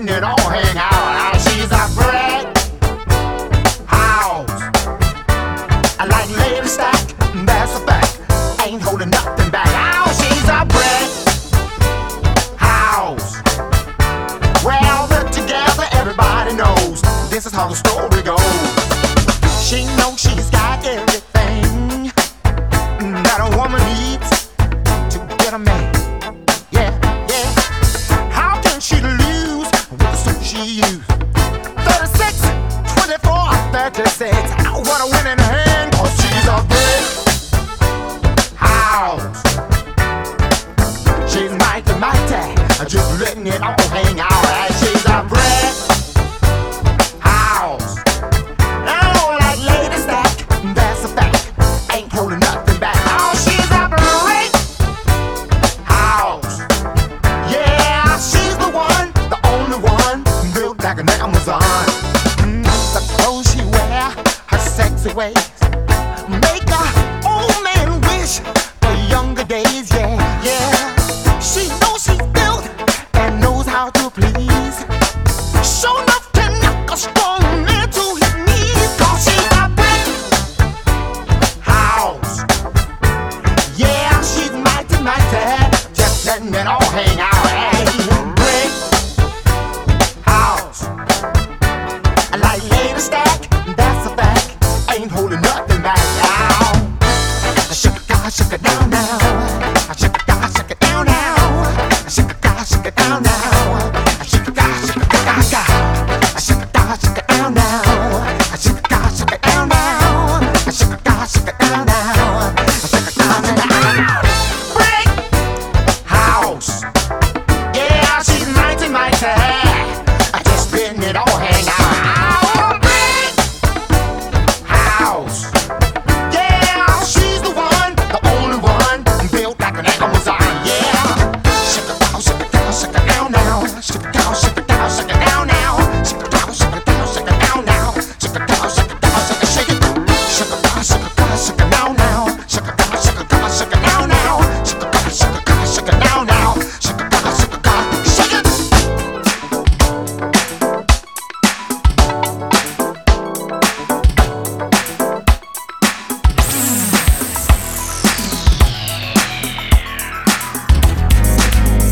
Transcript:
letting it all hang out. She's a brick house. I like Lady Stack, that's a fact. Ain't holding nothing back. Oh, she's a brick house. Well, put together, everybody knows this is how the story goes. She knows she's got everything that a woman needs to get a man. Yeah, yeah. How can she lose with the suit she used? 36, 24, 36. What a winning hand, 'cause she's a brick house. She's mighty, mighty, just letting it all hang out. She's a brick house. Oh, like Lady Stack, that's a fact. Ain't holding nothing back. Oh, she's a brick house. Yeah, she's the one, the only one, built like an Amazon. The clothes she wear, her sexy ways, make a old man wish for younger days. Yeah, yeah. She knows she's built and knows how to please. Sure enough can knock a strong man to his knees. 'Cause she's a brick house. Yeah, she's mighty, mighty, just letting it all hang out.